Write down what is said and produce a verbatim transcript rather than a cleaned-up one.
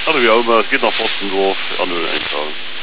Hallo, ja, immer, es geht nach Postendorf, an null eintragen.